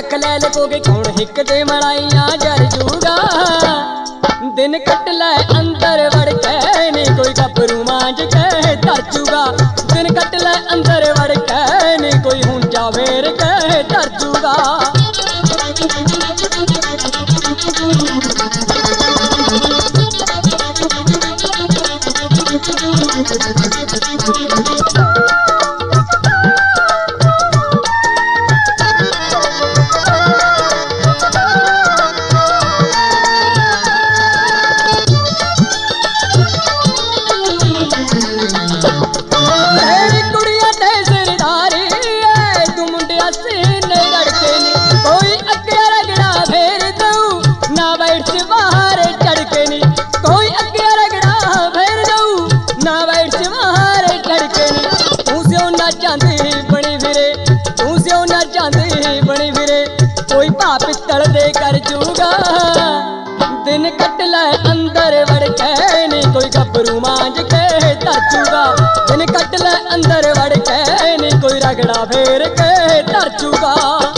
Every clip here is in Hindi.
रख ले लकोगे कौन हिक दे मड़ाइया जर जूगा। दिन कट ले अंदर वड़ के नी कोई गभरू मांझ के तर जूगा। दिन कट ले अंदर वड़ के नी कोई हुंजा वेर के तर जूगा। पित्तल दे कर जूगा। दिन कट ले अंदर वड़ के नी कोई गभरू मांझ के तर जूगा। दिन कट ले अंदर वड़ के नी कोई रगड़ा फेर के तर जूगा।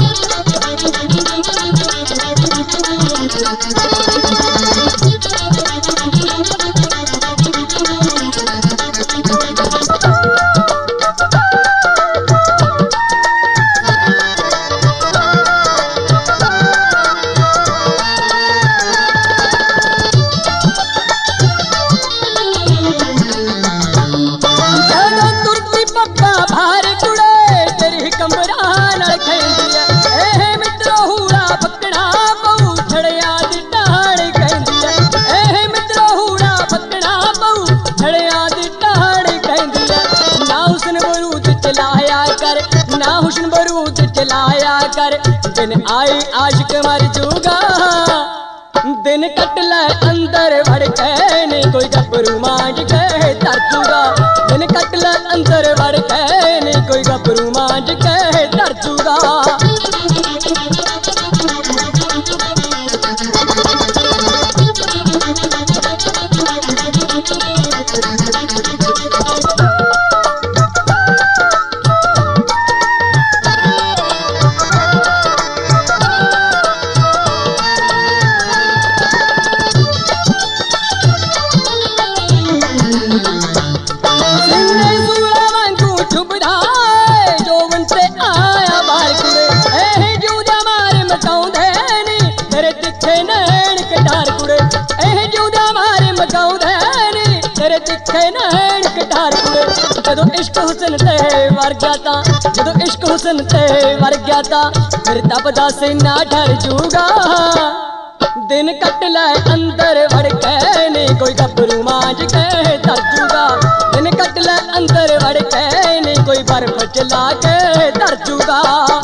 ना हुस्न बरूद चलाया कर दिन आई आशिक मर जूगा। दिन कट ले अंदर वड़ के नी कोई गभरू मांझ के तर जूगा। दिन कट ले अंदर वड़ के नी कोई गभरू मांझ के तर जूगा। जदों इश्क हुस्न ते वर गया ता जदों इश्क हुस्न ते वर गया ता फिर तपदा सीना डर जूगा। दिन कट ले अंदर वड़ के नी कोई गभरू मांझ के तर जूगा। दिन कट ले अंदर वड़ के नी कोई बर्फ चला के तर जूगा।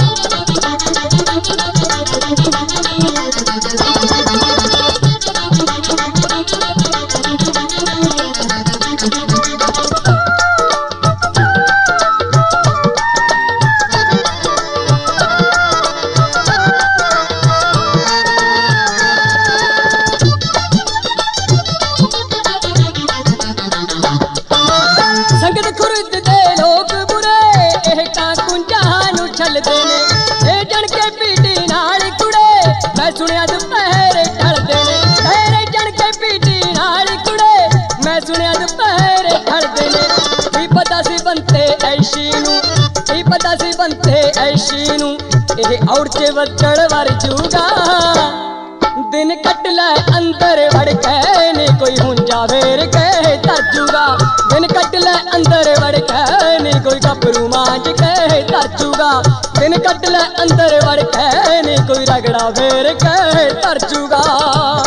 संगत खुर्द दे लोग बुरे एह काकुंजा नू छलदे ने ए जण के पीटी नाल कुड़े मैं सुनिया दुपहर ढलदे ने। तेरे जण के पीटी नाल कुड़े मैं सुनिया दुपहर ढलदे ने। की पता सी बनते ऐशी नू की पता सी बनते ऐशी नू एह और चे वचड़ वर जूगा। दिन कट ले अंदर वड़ के नी कोई हुंजा वेर के तर जूगा। दिन कट ले अंदर वड़ के नी कोई गभरू मांझ के तर जूगा। दिन कट ले अंदर वड़ के नी कोई रगड़ा वेर के तर जूगा।